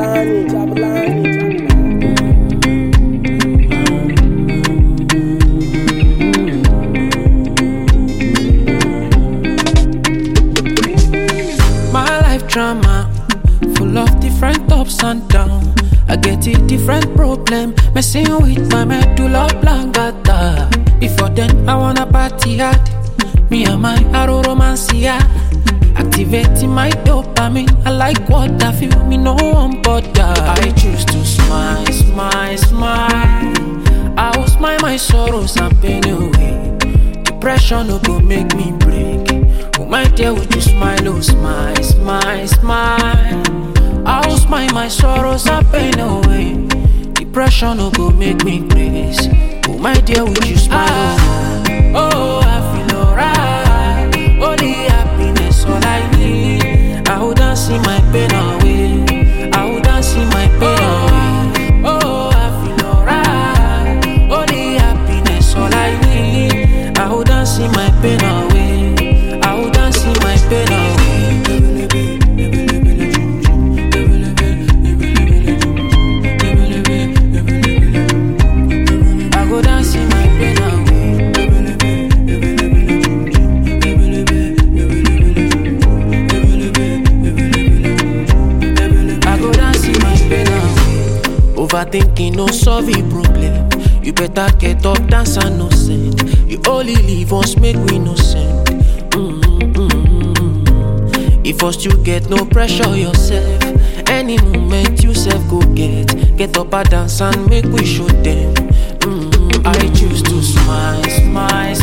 Jabulani, Jabulani, Jabulani. My life drama, full of different ups and downs. I get a different problem, messing with my medulla oblongata. Before then, I wanna party hard. Me and my arrow romance, yeah. Activating my dopamine. I like what I feel, me no one bother. I choose to smile, smile, smile. I will smile my sorrows and pain away. Depression no go make me break. Oh my dear, would you smile, oh smile, smile, smile. I will smile my sorrows and pain away. Depression no go make me crazy. Oh my dear, would you smile? Oh, I feel alright. Only happiness, all I need. I would dance in my pain away. I would dance in my pain away. Oh, I feel alright. Only happiness, all I need. I would dance in my pain away. I would dance in my pain away. I go dance in my pain away. I go dance in my pain away. Overthinking no solve a problem. You better get up, dance and no send. You only live once, make we no send. If first you get no pressure yourself. Any moment you self go get up and dance and make we show them. I choose to smile, smile,